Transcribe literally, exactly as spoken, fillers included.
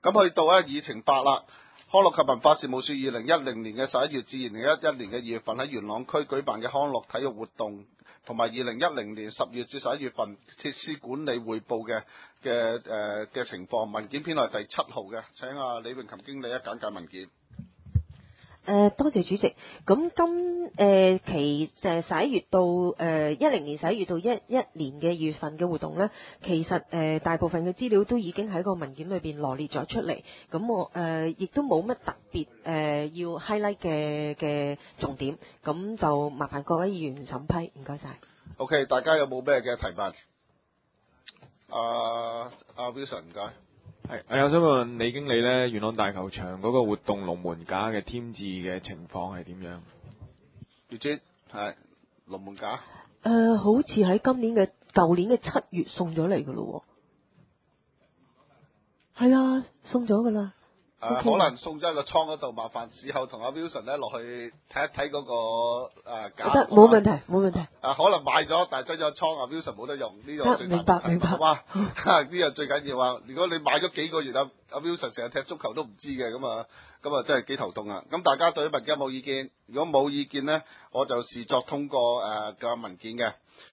咁去到咧議程八啦。康樂及文化事務署二零一零年嘅十一月至二零一一年嘅二月份喺元朗區舉辦嘅康樂體育活動，同埋二零一零年十月至十一月份設施管理匯報嘅嘅誒嘅情況，文件編號係第七號嘅。請阿李詠琴經理一簡介文件。 誒、呃、多謝主席。咁今誒、呃、期誒十一月到誒一零年十一月到一一年嘅二月份嘅活動咧，其實誒、呃、大部分嘅資料都已經喺個文件裏邊羅列咗出嚟。咁我誒亦都冇乜特別誒、呃、要 highlight 嘅嘅重點。咁就麻煩各位議員審批，唔該晒。 OK， 大家有冇咩嘅提問？阿阿 Wilson 唔該。 係，我有想問李經理咧，元朗大球場嗰個活動龍門架嘅添置嘅情況係點樣？ 月珠係龍門架。 誒、呃，好似喺今年嘅舊年嘅七月送咗嚟㗎咯喎。係啊，送咗㗎啦。 誒、呃 okay. 可能送咗喺個倉嗰度，麻煩事後同阿 Wilson 咧落去睇一睇嗰、那個誒架。 得，冇問題，冇問題。 誒、呃、可能買咗，但係擠咗倉，阿 Wilson 冇得用，呢、這個最明白明白。 好嘛？呢個最緊要啊！如果你買咗幾個月，阿阿 Wilson 成日踢足球都唔知嘅，咁啊咁啊真係幾頭痛啊！咁大家對啲文件有冇意見？如果冇意見咧，我就視作通過誒嘅、呃、文件嘅。